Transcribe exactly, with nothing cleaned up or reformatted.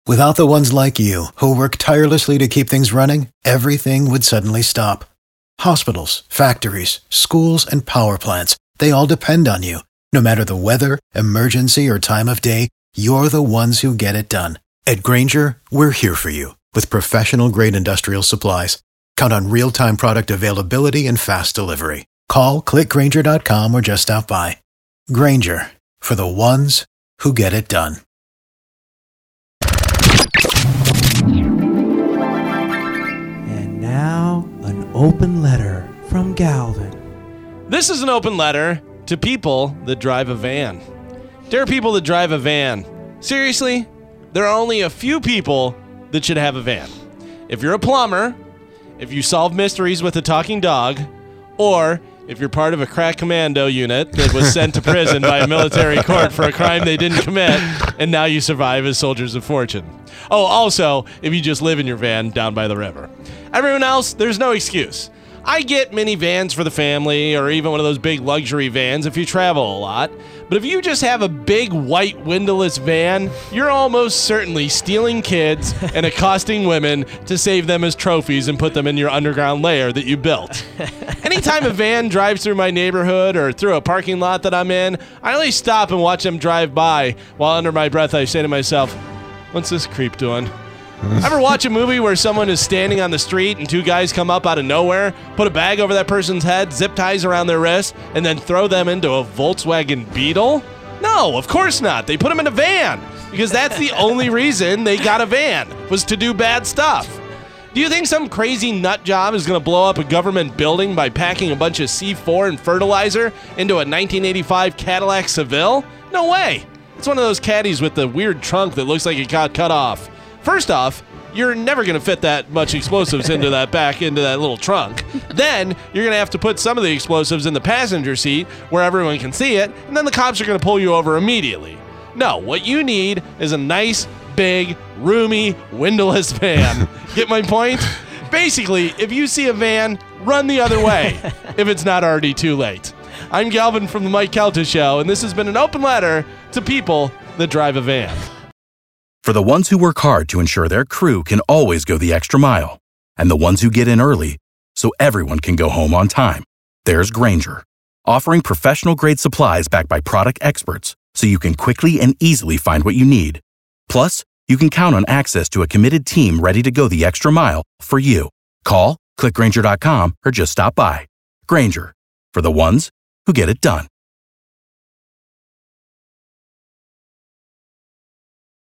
Without the ones like you, who work tirelessly to keep things running, everything would suddenly stop. Hospitals, factories, schools, and power plants, they all depend on you. No matter the weather, emergency, or time of day, you're the ones who get it done. At Grainger, we're here for you with professional-grade industrial supplies. Count on real-time product availability and fast delivery. Call, click Grainger dot com, or just stop by. Grainger, for the ones who get it done. And now, an open letter from Galvin. This is an open letter to people that drive a van. Dear people that drive a van, seriously, there are only a few people that should have a van. If you're a plumber, if you solve mysteries with a talking dog, or if you're part of a crack commando unit that was sent to prison by a military court for a crime they didn't commit, and now you survive as soldiers of fortune. Oh, also, if you just live in your van down by the river. Everyone else, there's no excuse. I get minivans for the family, or even one of those big luxury vans if you travel a lot. But if you just have a big white windowless van, you're almost certainly stealing kids and accosting women to save them as trophies and put them in your underground lair that you built. Anytime a van drives through my neighborhood or through a parking lot that I'm in, I always stop and watch them drive by, while under my breath I say to myself, what's this creep doing? Ever watch a movie where someone is standing on the street and two guys come up out of nowhere, put a bag over that person's head, zip ties around their wrist, and then throw them into a Volkswagen Beetle? No, of course not. They put them in a van because that's the only reason they got a van, was to do bad stuff. Do you think some crazy nut job is going to blow up a government building by packing a bunch of C four and fertilizer into a nineteen eighty-five Cadillac Seville? No way. It's one of those caddies with the weird trunk that looks like it got cut off. First off, you're never going to fit that much explosives into that back, into that little trunk. Then you're going to have to put some of the explosives in the passenger seat where everyone can see it, and then the cops are going to pull you over immediately. No, what you need is a nice, big, roomy, windowless van. Get my point? Basically, if you see a van, run the other way, if it's not already too late. I'm Galvin from the Mike Calta Show, and this has been an open letter to people that drive a van. For the ones who work hard to ensure their crew can always go the extra mile, and the ones who get in early so everyone can go home on time, there's Grainger, offering professional-grade supplies backed by product experts so you can quickly and easily find what you need. Plus, you can count on access to a committed team ready to go the extra mile for you. Call, click Grainger dot com, or just stop by. Grainger, for the ones who get it done.